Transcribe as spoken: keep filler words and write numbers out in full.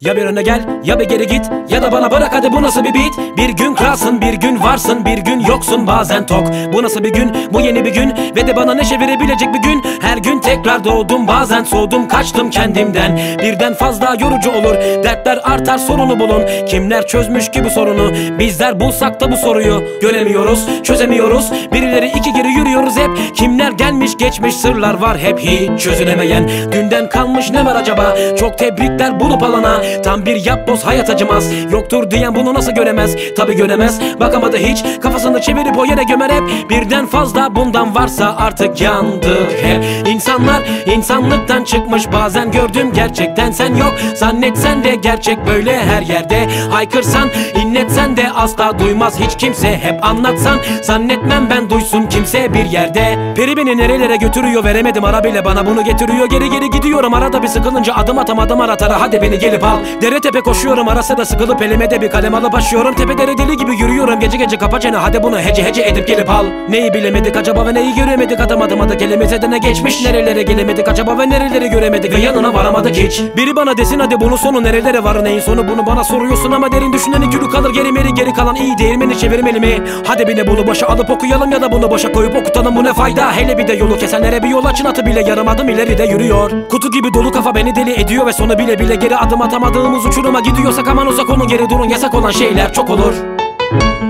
Ya bir öne gel ya bir geri git, ya da bana bırak hadi bu nasıl bir beat. Bir gün kralsın bir gün varsın, bir gün yoksun bazen tok. Bu nasıl bir gün, bu yeni bir gün ve de bana neşe verebilecek bir gün. Her gün tekrar doğdum, bazen soğudum, kaçtım kendimden. Birden fazla yorucu olur, dertler artar, sorunu bulun. Kimler çözmüş ki bu sorunu, bizler bulsak da bu soruyu göremiyoruz, çözemiyoruz. Birileri iki geri yürüyoruz hep. Kimler gelmiş geçmiş, sırlar var hep hiç çözülemeyen. Dünden kalmış ne var acaba, çok tebrikler bulup alana. Tam bir yapboz, hayat acımaz, yoktur diyen bunu nasıl göremez. Tabi göremez, bakamadı hiç, kafasını çevirip o yere gömer hep. Birden fazla bundan varsa artık yandık hep. İnsanlar insanlıktan çıkmış, bazen gördüm gerçekten sen yok. Zannetsen de gerçek böyle her yerde. Haykırsan inletsen de asla duymaz hiç kimse. Hep anlatsan zannetmem ben duysun kimse bir yerde. Peri beni nerelere götürüyor, veremedim ara bile bana bunu getiriyor. Geri geri gidiyorum, arada bir sıkılınca adım atamadım aratara. Hadi beni gelip al, dere tepe koşuyorum, arası da sıkılıp elime de bir kalem alıp başlıyorum. Tepelere deli gibi yürüyorum, gece gece kapa çene, hadi bunu hece hece edip gelip al. Neyi bilemedik acaba ve neyi göremedik, adım adım adı kelimize de ne geçmiş. Nerelere gelemedik acaba ve nereleri göremedik ve yanına varamadık hiç. Biri bana desin hadi bunun sonu nerelere var, neyin sonu bunu bana soruyorsun ama derin düşünen iki kalır geri meri, geri kalan iyi değirmeni çevirmeli mi? Hadi bile bunu boşa alıp okuyalım ya da bunu boşa koyup okutalım, bu ne fayda? Hele bir de yolu kesenlere bir yol açın, atı bile yarım adım ileride yürüyor. Kutu gibi dolu kafa beni deli ediyor ve sonu bile bile geri adım atamadığımız uçuruma gidiyorsak aman uzak olun, geri durun, yasak olan şeyler çok olur.